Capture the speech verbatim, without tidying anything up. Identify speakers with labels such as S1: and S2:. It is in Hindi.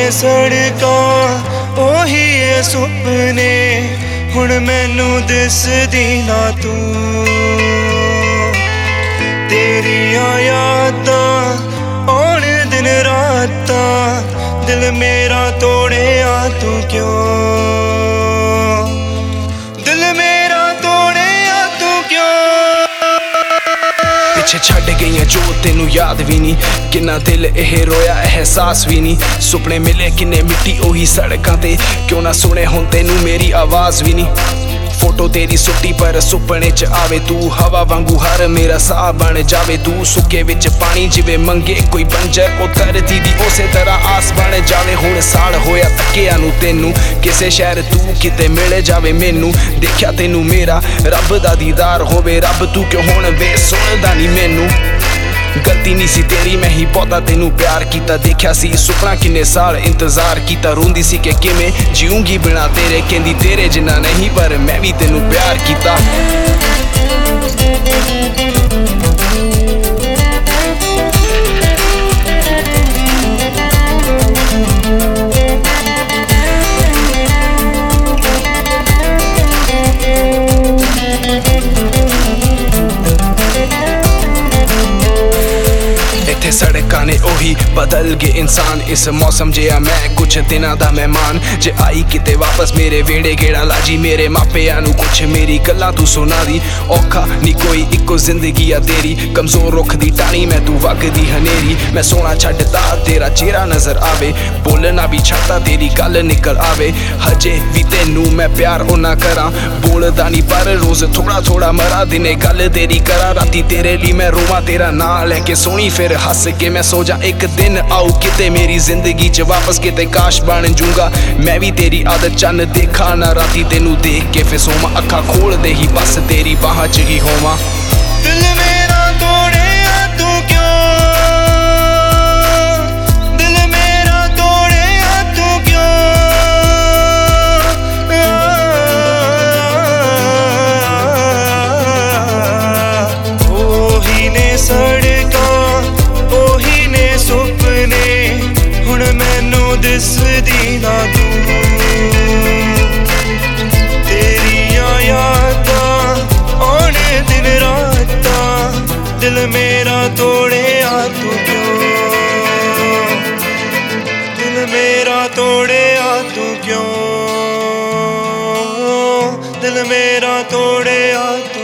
S1: सड़कां ओही ए सुपने हुण मैनू दिसदी ना तू। तेरियां यादां आउण दिन रातां दिल मेरा तोड़िया तू क्यों, दिल मेरा तोड़िया तू क्यों।
S2: पिछे छड़ गई जो तेनू याद भी नहीं, किन्ना दिल एह रोया एहसास भी नहीं। सुपने मिले किन्ने मिट्टी ओही सड़कां ते, क्यों ना सुने हुण तेनू मेरी आवाज भी नहीं। फोटो तेरी सुट्टी पर सुपने च आवे तू, हवा वांगू हर मेरा साह बन जावे तू। सुके विच पानी जिवे मंगे कोई बंजर, ओ धरती दी उसे तरह आस बन जावे। हुण साल होया तकिया नू तेनू, किसे शहर तू किते मिल जावे मैनू। देखया तेनू मेरा रब दा दीदार होवे, रब तू क्यों हुण वे सुनदा नी मैनू। गलती नहीं सी तेरी मैं ही बहुता तेनू प्यार कीता, देखया सी सुपना किन्ने साल इंतजार कीता। रोंदी सी कि किवें जीऊंगी बिना तेरे, कहंदी तेरे जिन्ना नहीं पर मैं भी तेनू प्यार कीता। सड़कां ने ओही बदल गए इंसान, इस मौसम जिहा मैं कुछ दिनां दा मेहमान। जे आई किते वापस मेरे वेड़े गेड़ा लाजी, मेरे मापियां नू कुछ मेरी गल्लां तू सुना दी। औखा नी कोई इक्को जिंदगी आ तेरी, कमजोर रुख दी टाणी मैं तू वगदी हनेरी। मैं सोना छड्डदा तेरा चेहरा नजर आवे, बोलना भी छड्डदा तेरी गल निकल आवे। हजे भी तेनू मैं प्यार ओना करां, बोलदा नी पर रोज थोड़ा थोड़ा मरा। दिने गल तेरी करा, राती तेरे लिए मैं रोवां तेरा नां लैके सोनी, फिर हस के मैं सो जा। एक दिन आऊ किते मेरी जिंदगी च वापस, किते काश बन जूंगा मैं भी तेरी आदत। चन्न देखा ना राती तेनू देख के फिर सोमा, अखा खोल दे ही बस तेरी बाहां च ही होवां।
S1: दिल मेरा तोड़िया तू क्यों, दिल मेरा तोड़िया तू क्यों। ओही ने सड़कां ओही ने सुपने हुण मैनू दिसदी ना तू। तेरियां यादां आउण दिन रातां दिल मेरा तोड़िया तू क्यों, दिल मेरा तोड़िया तू क्यों, दिल मेरा तोड़िया तू